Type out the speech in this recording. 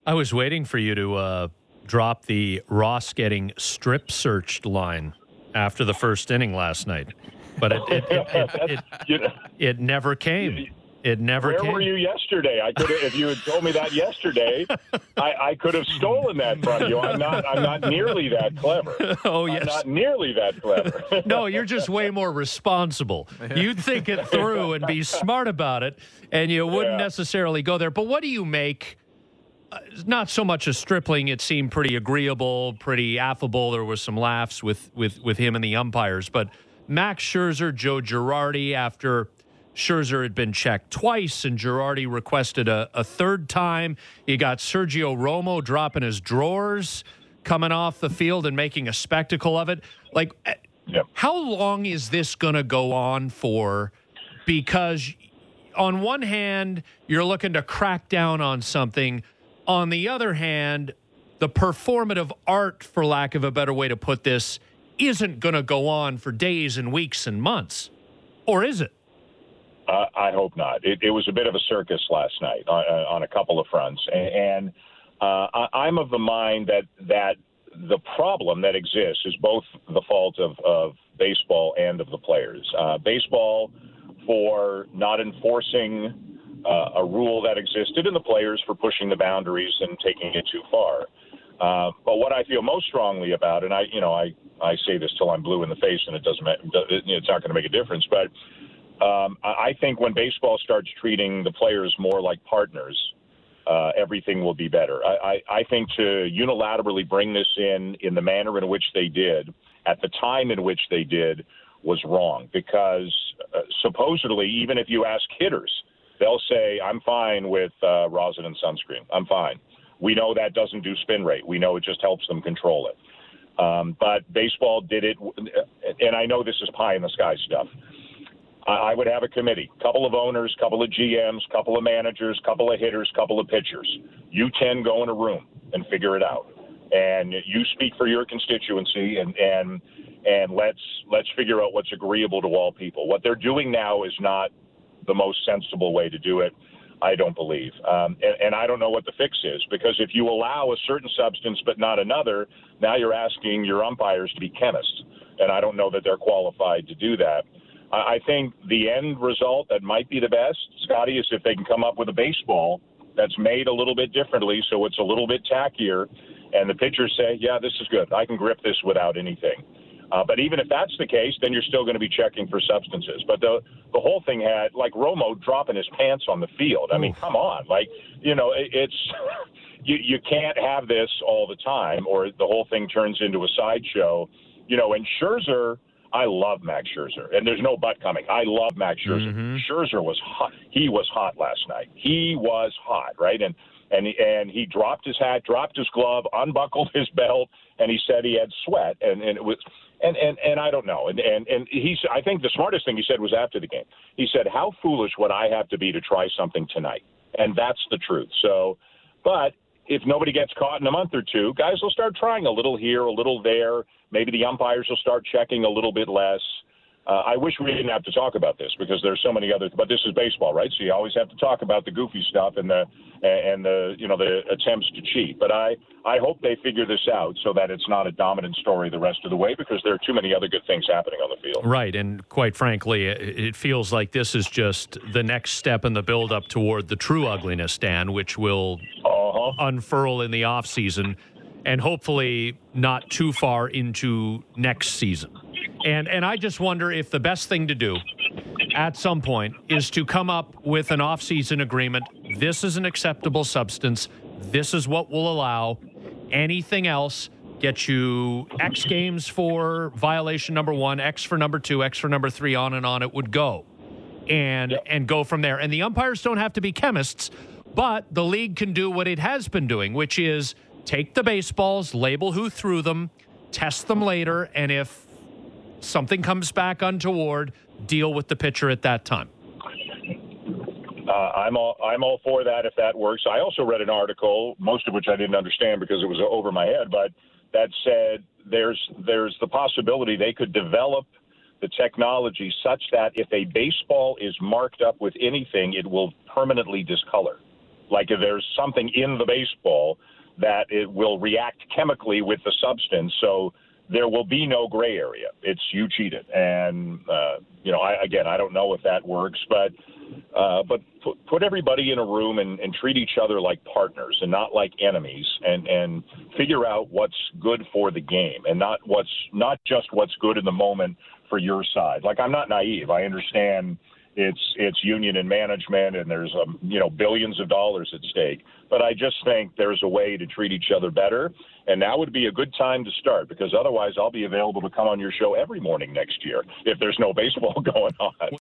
I was waiting for you to drop the Ross getting strip searched line after the first inning last night, but it never came. It never came. Where were you yesterday? I could have, if you had told me that yesterday, I could have stolen that from you. I'm not nearly that clever. Oh, yes. I'm not nearly that clever. No, you're just way more responsible. You'd think it through and be smart about it, and you wouldn't necessarily go there. But what do you make? Not so much a stripling. It seemed pretty agreeable, pretty affable. There was some laughs with him and the umpires. But Max Scherzer, Joe Girardi, after Scherzer had been checked twice and Girardi requested a third time. You got Sergio Romo dropping his drawers, coming off the field and making a spectacle of it. Like, how long is this going to go on for? Because on one hand, you're looking to crack down on something. On the other hand, the performative art, for lack of a better way to put this, isn't going to go on for days and weeks and months. Or is it? I hope not. It was a bit of a circus last night on a couple of fronts. And I'm of the mind that the problem that exists is both the fault of baseball and of the players. Baseball for not enforcing a rule that existed, and the players for pushing the boundaries and taking it too far. But what I feel most strongly about, and I say this till I'm blue in the face, and it's not going to make a difference. But I think when baseball starts treating the players more like partners, everything will be better. I think to unilaterally bring this in the manner in which they did, at the time in which they did, was wrong. Because supposedly, even if you ask hitters, they'll say, I'm fine with rosin and sunscreen. I'm fine. We know that doesn't do spin rate. We know it just helps them control it. But baseball did it, and I know this is pie in the sky stuff. I would have a committee, couple of owners, couple of GMs, couple of managers, couple of hitters, couple of pitchers. You 10 go in a room and figure it out. And you speak for your constituency, and let's figure out what's agreeable to all people. What they're doing now is not the most sensible way to do it, I don't believe. And I don't know what the fix is, because if you allow a certain substance but not another, now you're asking your umpires to be chemists. And I don't know that they're qualified to do that. I think the end result that might be the best, Scotty, is if they can come up with a baseball that's made a little bit differently, so it's a little bit tackier, and the pitchers say, yeah, this is good. I can grip this without anything. But even if that's the case, then you're still going to be checking for substances. But the whole thing had, like, Romo dropping his pants on the field. I mean, come on. Like, it's you can't have this all the time, or the whole thing turns into a sideshow. And Scherzer, I love Max Scherzer, and there's no but coming. I love Max Scherzer. Mm-hmm. Scherzer was hot. He was hot last night. He was hot, right? And he dropped his hat, dropped his glove, unbuckled his belt, and he said he had sweat, and it was. And I don't know. And I think the smartest thing he said was after the game. He said, how foolish would I have to be to try something tonight? And that's the truth. So, but if nobody gets caught in a month or two, guys will start trying a little here, a little there. Maybe the umpires will start checking a little bit less. I wish we didn't have to talk about this, because there's so many other. But this is baseball, right? So you always have to talk about the goofy stuff and the attempts to cheat. But I hope they figure this out so that it's not a dominant story the rest of the way, because there are too many other good things happening on the field. Right, and quite frankly, it feels like this is just the next step in the build-up toward the true ugliness, Dan, which will unfurl in the offseason, and hopefully not too far into next season. And I just wonder if the best thing to do at some point is to come up with an off-season agreement. This is an acceptable substance. This is what we'll allow. Anything else gets you X games for violation number 1, X for number 2, X for number 3, on and on it would go. And go from there. And the umpires don't have to be chemists, but the league can do what it has been doing, which is take the baseballs, label who threw them, test them later, and if something comes back untoward, deal with the pitcher at that time. I'm all for that if that works. I also read an article, most of which I didn't understand because it was over my head, but that said there's the possibility they could develop the technology such that if a baseball is marked up with anything, it will permanently discolor. Like if there's something in the baseball that it will react chemically with the substance, so there will be no gray area. It's you cheated. And, I don't know if that works, but put everybody in a room and treat each other like partners and not like enemies, and figure out what's good for the game and not just what's good in the moment for your side. Like, I'm not naive. I understand it's union and management, and there's billions of dollars at stake. But I just think there's a way to treat each other better, and now would be a good time to start, because otherwise I'll be available to come on your show every morning next year if there's no baseball going on.